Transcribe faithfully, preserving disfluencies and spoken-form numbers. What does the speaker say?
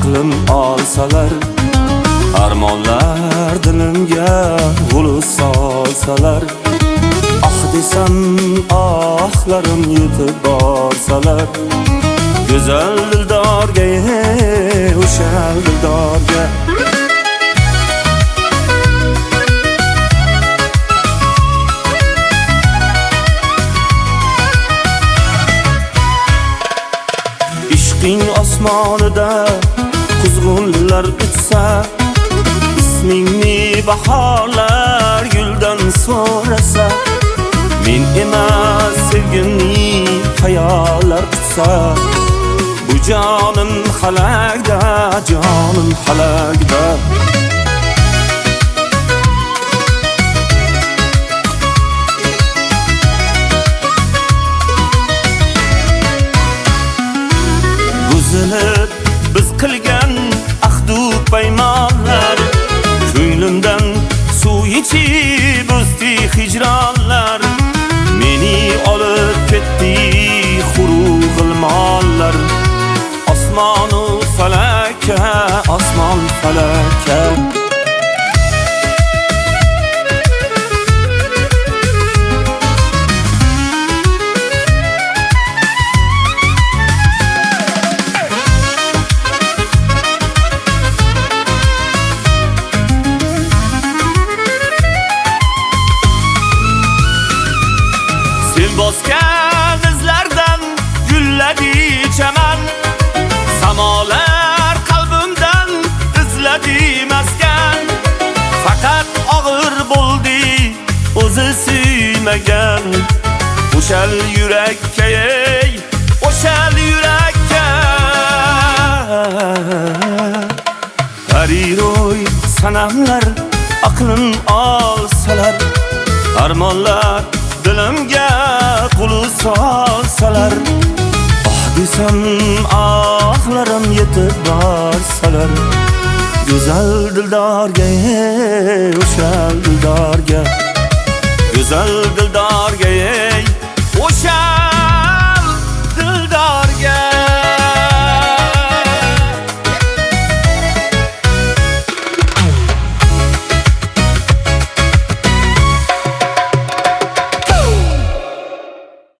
aqlim olsalar, armonlar dilimga g'ulus solsalar, ah desam ohlarim yetib borsalar, go'zal dildorga, o'sha dildorga ishqing osmonida quzg'unlar uchsa, ismingni bahorlar guldan so'rasa, men emas sevgimni xayollar tutsa, bu jonim halakda, jonim halakda. Buzilib biz qilgan ahdu paymonlar, ko'nglimdan suv ichib o'zdi hijronlar, meni olib ketdi xuruq g'ilmonlar, osmonu falakka, osmon falakka. Bosgan izlardan gulladi chaman, samolar qalbimdan izladi maskan, faqat og'ir bo'ldi o'zi suymagan, o'shal yurakka, ey o'shal yurakka. Hariroy sanamlar aqlim olsalar, armonlar dilimga qulus solsalar, ah desam ohlarim yetib borsalar, go'zal dildorga, o'sha dildorga, go'zal dildorga,